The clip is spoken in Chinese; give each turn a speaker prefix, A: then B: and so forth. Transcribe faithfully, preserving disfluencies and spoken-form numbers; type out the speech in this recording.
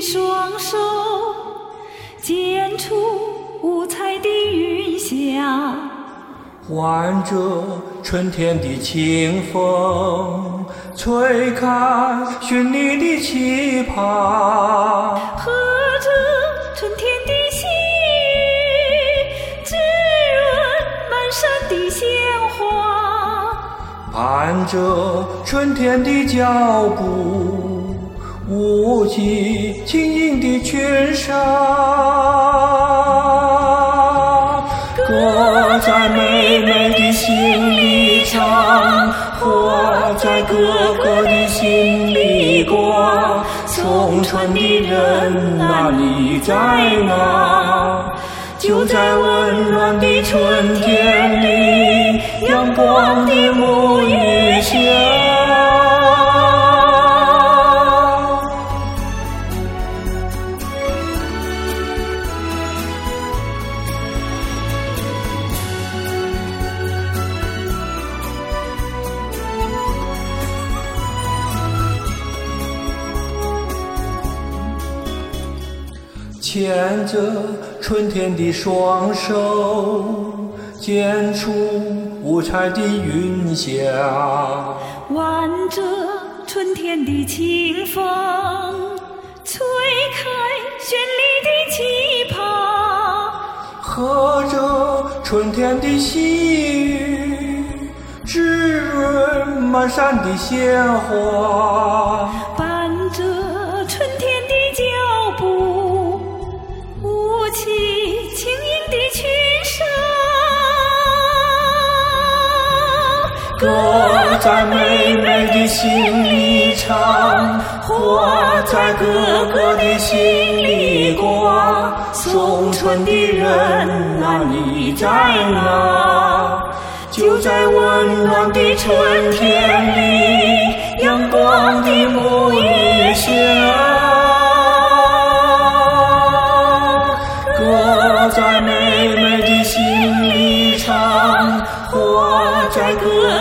A: 双手，剪出五彩的云霞，
B: 挽着春天的清风，吹开绚丽的旗袍，
A: 和着春天的细雨，滋润满山的鲜花，
B: 伴着春天的脚步，舞起轻盈的裙纱，歌在妹妹的心里唱，花在哥哥的心里挂。送春的人啊，你在哪？就在温暖的春天里，阳光的沐浴下。牵着春天的双手，剪出五彩的云霞，
A: 挽着春天的清风，吹开绚丽的旗袍，
B: 和着春天的细雨，滋润满山的鲜花，
A: 伴着春天的脚步，舞起轻盈的裙纱，
B: 歌在妹妹的心里唱，花在哥哥的心里挂。送春的人啊，你在哪？就在温暖的春天里，阳光的沐浴下。歌在妹妹的心里唱，花在哥